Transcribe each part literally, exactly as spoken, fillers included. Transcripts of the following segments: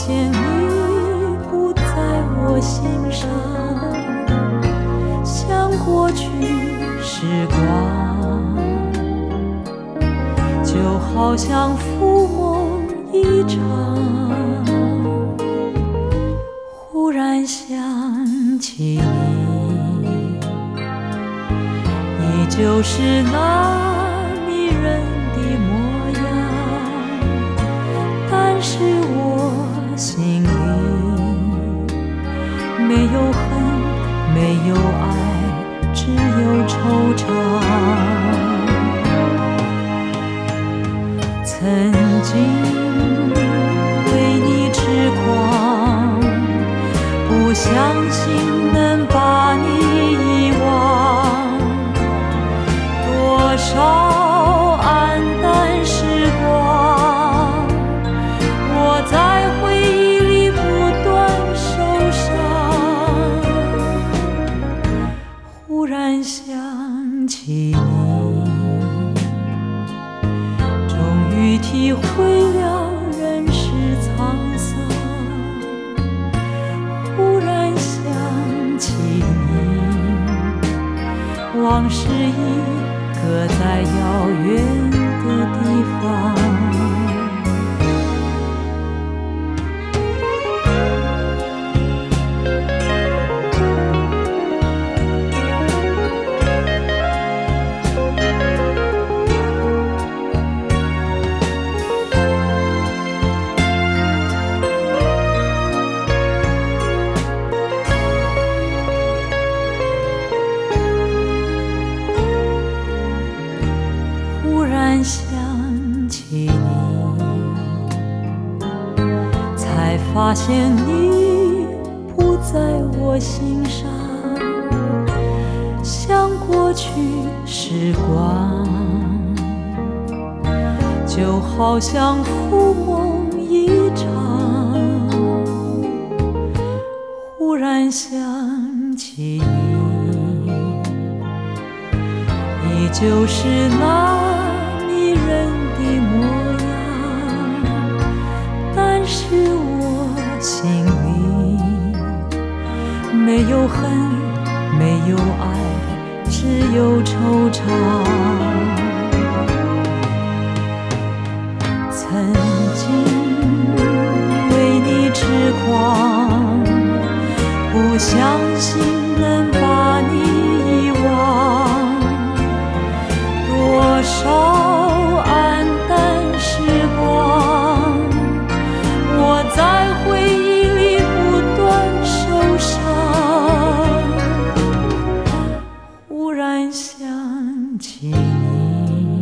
现你不在我心上，像过去时光，就好像浮梦一场。忽然想起你，依旧是那迷人的模样，但是我心里没有恨，没有爱，只有惆怅。曾经为你痴狂，不相信能把你遗忘，多少黯淡时光，我在回忆里不断受伤。忽然想起你，终于体会了人世沧桑。忽然想起你，往事已搁在遥远的地方。忽然想起你，才发现你不在我心上，像过去时光，就好像浮梦一场。忽然想起你，依旧是那迷人的模样，但是我心里没有恨，没有爱，只有惆怅。曾经为你痴狂，不相信能把你遗忘，多少黯淡时光，我在回忆里不断受伤。忽然想起你，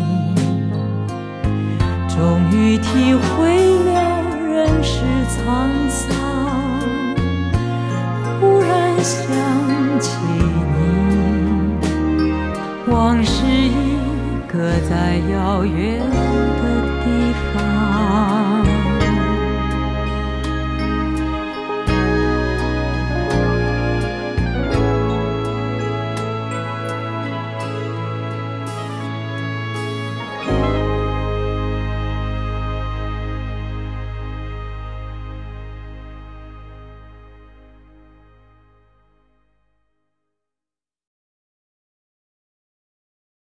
终于体会了人世沧桑。忽然想起你，往事已搁在遥远的地方。